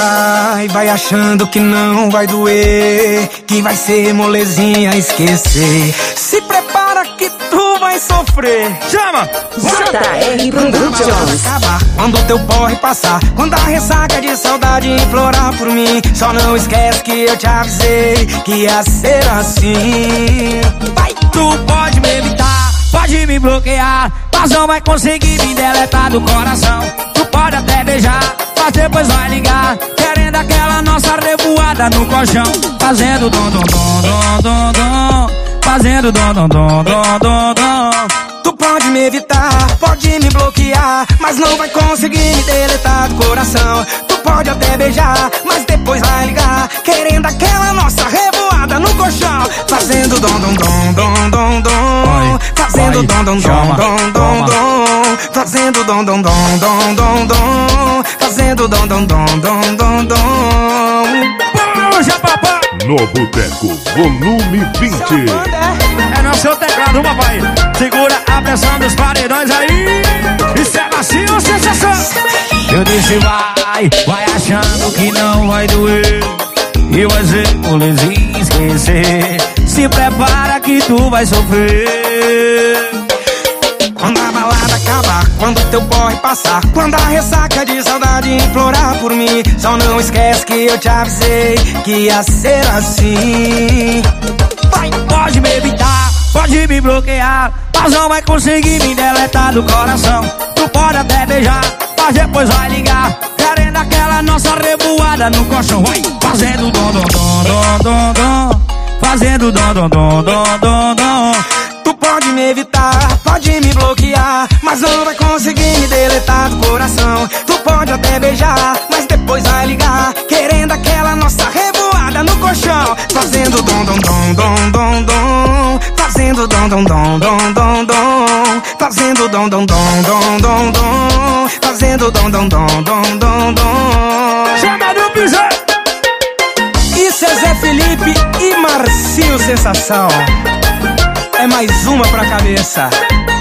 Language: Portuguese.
Vai achando que não vai doer, que vai ser molezinha esquecer. Se prepara que tu vai sofrer. Chama! JR Productions. Acabar quando teu porre passar, quando a ressaca de saudade implorar por mim. Só não esquece que eu te avisei que ia ser assim. Vai, tu pode me evitar, pode me bloquear, mas não vai conseguir me deletar do coração. Tu pode até beijar, mas depois vai ligar, querendo aquela nossa revoada no colchão. Fazendo dom dom dom dom dom dom, fazendo dom dom dom dom dom dom. Tu pode me evitar, pode me bloquear, mas não vai conseguir me deletar do coração. Tu pode até beijar, mas depois vai ligar, querendo aquela nossa revoada no colchão. Fazendo dom dom dom dom dom dom, fazendo dom dom dom dom dom dom, fazendo dom dom dom dom dom dom, fazendo dom dom dom dom dom dom. Puxa, papai! No Boteco, volume 20. É no seu teclado, papai. Segura a pressão dos paredões aí. Isso é macio ou sensação? Eu disse vai achando que não vai doer, e vai ser molezinha esquecer. Se prepara que tu vai sofrer. Quando a balada acabar, quando teu porre passar, quando a ressaca de saudade implorar por mim. Só não esquece que eu te avisei que ia ser assim. Vai, pode me evitar, pode me bloquear, mas não vai conseguir me deletar do coração. Tu pode até beijar, mas depois vai ligar, querendo aquela nossa revoada no colchão. Vai, fazendo dom dom dom dom dom dom, fazendo dom dom dom dom dom dom. Tu pode me evitar, pode me bloquear, mas não vai conseguir me deletar do coração. Tu pode até beijar, mas depois vai ligar, querendo aquela nossa revoada no colchão. Fazendo dom dom dom dom dom dom, fazendo dom dom dom dom dom dom, fazendo dom dom dom dom dom dom, fazendo dom dom dom dom dom dom. Chama no piseiro! Isso é Zé Felipe e Marcinho Sensação. É mais uma pra cabeça.